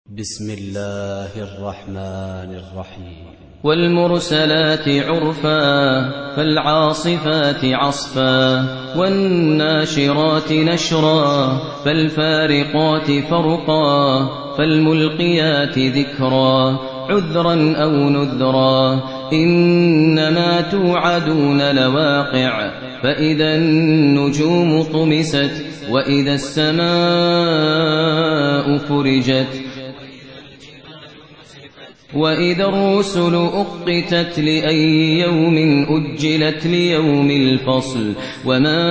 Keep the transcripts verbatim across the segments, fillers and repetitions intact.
بسم الله الرحمن الرحيم والمرسلات عرفا فالعاصفات عصفا والناشرات نشرا فالفارقات فرقا فالملقيات ذكرا عذرا أو نذرا إنما توعدون لواقع فإذا النجوم طمست وإذا السماء فرجت وإذا الرسل أقتت لأي يوم أجلت ليوم الفصل وما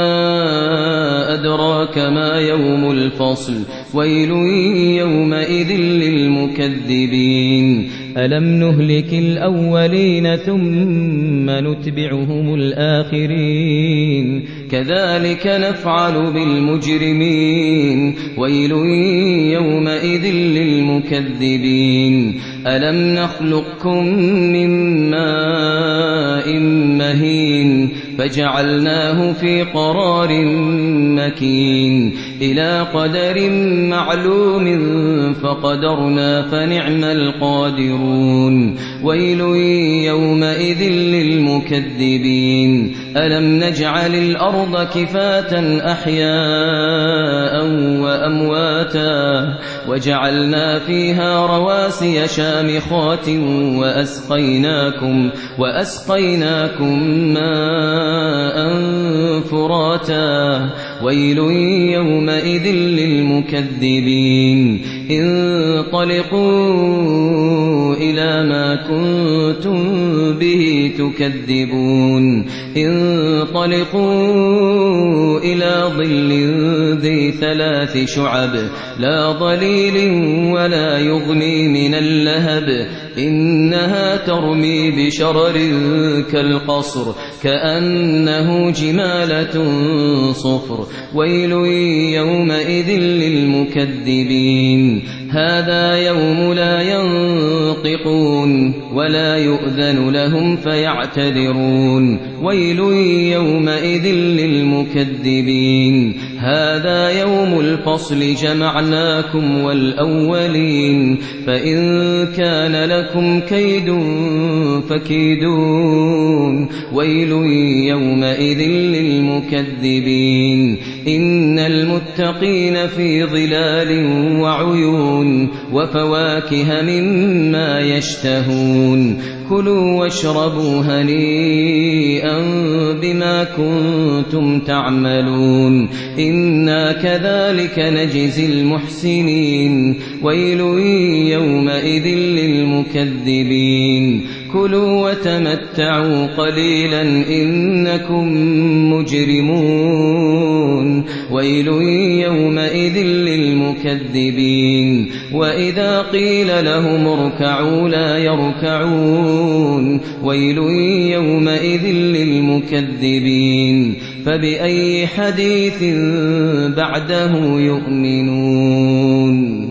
أدراك ما يوم الفصل ويل يومئذ للمكذبين ألم نهلك الأولين ثم نتبعهم الآخرين كذلك نفعل بالمجرمين ويل يومئذ للمكذبين ألم نخلقكم من ماء مهين فجعلناه في قرار مكين إلى قدر معلوم فقدرنا فنعم القادرون ويل يومئذ للمكذبين ألم نجعل الأرض كفاة أحياء وأمواتا وجعلنا فيها رواسي شامخات وأسقيناكم, وأسقيناكم ماء فراتا ويل يومئذ للمكذبين انطلقوا إلى ما كنتم به تكذبون انطلقوا إلى ظل ذي ثلاث شعب لا ظليل ولا يغني من اللهب إنها ترمي بشرر كالقصر كأنه جمالة صفر ويل يومئذ للمكذبين هذا يوم لا ينطقون ولا يؤذن لهم فيعتذرون ويل يومئذ للمكذبين هذا يوم الفصل جمعناكم والأولين فإن كان لكم كيد فكيدون ويل يومئذ للمكذبين إن المتقين في ظلال وعيون وفواكه مما يشتهون كلوا واشربوا هنيئا بما كنتم تعملون إنا كذلك نجزي المحسنين ويل يومئذ للمكذبين كلوا وتمتعوا قليلا إنكم مجرمون ويل يومئذ للمكذبين وإذا قيل لهم اركعوا لا يركعون ويل يومئذ للمكذبين فبأي حديث بعده يؤمنون